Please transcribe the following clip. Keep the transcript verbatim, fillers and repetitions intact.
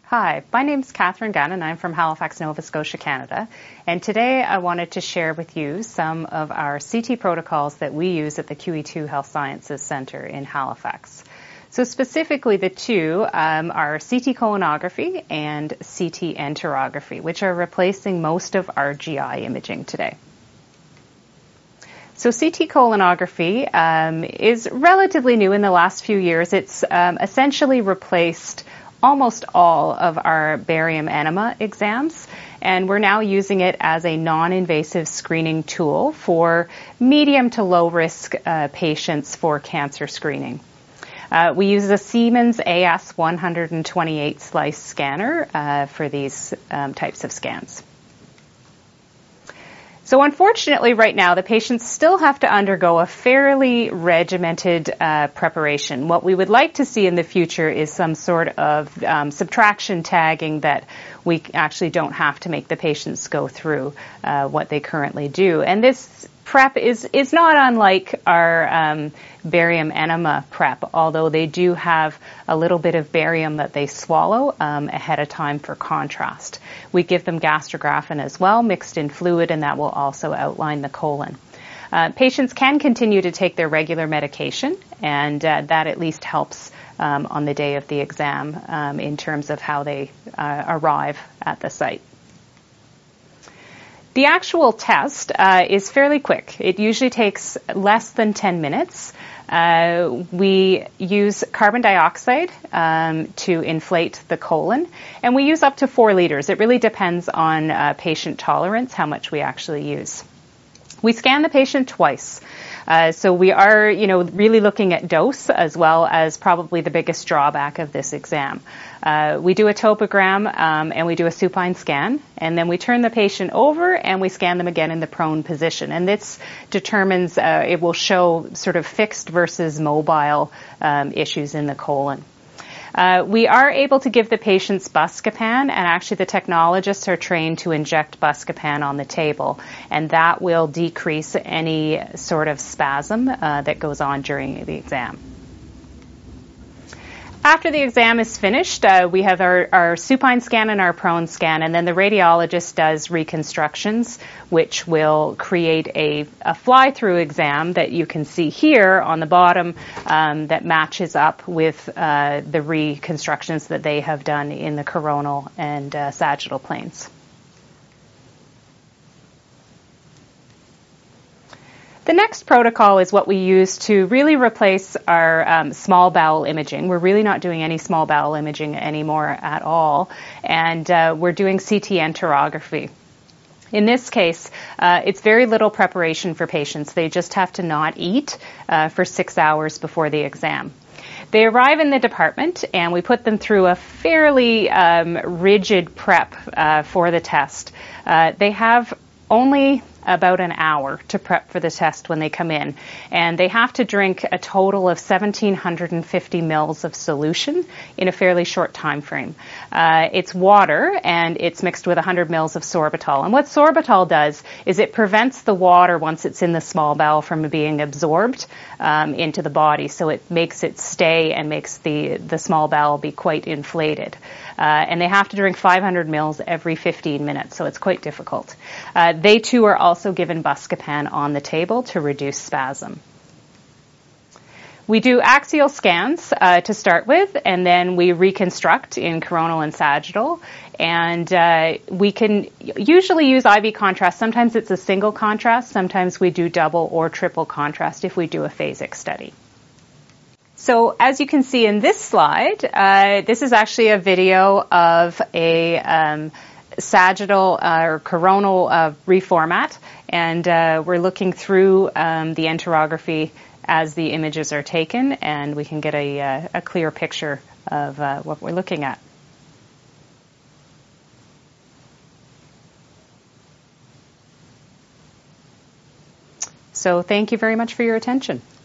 Hi, my name is Catherine Gunn and I'm from Halifax, Nova Scotia, Canada. And today I wanted to share with you some of our C T protocols that we use at the Q E two Health Sciences Centre in Halifax. So specifically the two um, are C T colonography and C T enterography, which are replacing most of our G I imaging today. So C T colonography um, is relatively new in the last few years. It's um, essentially replaced almost all of our barium enema exams, and we're now using it as a non-invasive screening tool for medium to low risk uh, patients for cancer screening. Uh, we use a Siemens A S one twenty-eight slice scanner uh, for these um, types of scans. So unfortunately, right now, the patients still have to undergo a fairly regimented uh, preparation. What we would like to see in the future is some sort of um, subtraction tagging that we actually don't have to make the patients go through uh, what they currently do. And this prep is, is not unlike our um, barium enema prep, although they do have a little bit of barium that they swallow um, ahead of time for contrast. We give them gastrographin as well, mixed in fluid, and that will also outline the colon. Uh, patients can continue to take their regular medication, and uh, that at least helps um, on the day of the exam um, in terms of how they uh, arrive at the site. The actual test uh, is fairly quick. It usually takes less than ten minutes. Uh, we use carbon dioxide um, to inflate the colon, and we use up to four liters. It really depends on uh, patient tolerance, how much we actually use. We scan the patient twice. Uh, so we are, you know, really looking at dose as well as probably the biggest drawback of this exam. Uh, we do a topogram um, and we do a supine scan, and then we turn the patient over and we scan them again in the prone position. And this determines, uh, it will show sort of fixed versus mobile um, issues in the colon. Uh, we are able to give the patients Buscopan, and actually the technologists are trained to inject Buscopan on the table, and that will decrease any sort of spasm uh, that goes on during the exam. After the exam is finished, uh, we have our, our supine scan and our prone scan, and then the radiologist does reconstructions, which will create a, a fly-through exam that you can see here on the bottom um, that matches up with uh, the reconstructions that they have done in the coronal and uh, sagittal planes. The next protocol is what we use to really replace our um, small bowel imaging. We're really not doing any small bowel imaging anymore at all, and uh, we're doing C T enterography. In this case, uh, it's very little preparation for patients. They just have to not eat uh, for six hours before the exam. They arrive in the department, and we put them through a fairly um, rigid prep uh, for the test. Uh, they have only about an hour to prep for the test when they come in, and they have to drink a total of one thousand seven hundred fifty mils of solution in a fairly short time frame. Uh, it's water, and it's mixed with one hundred mils of sorbitol. And what sorbitol does is it prevents the water, once it's in the small bowel, from being absorbed um, into the body, so it makes it stay and makes the, the small bowel be quite inflated. Uh, and they have to drink five hundred mils every fifteen minutes, so it's quite difficult. Uh, they too are also given Buscopan on the table to reduce spasm. We do axial scans uh, to start with, and then we reconstruct in coronal and sagittal. And uh, we can usually use I V contrast. Sometimes it's a single contrast. Sometimes we do double or triple contrast if we do a phasic study. So as you can see in this slide, uh, this is actually a video of a um, sagittal uh, or coronal uh, reformat, and uh, we're looking through um, the enterography as the images are taken, and we can get a, uh, a clear picture of uh, what we're looking at. So thank you very much for your attention.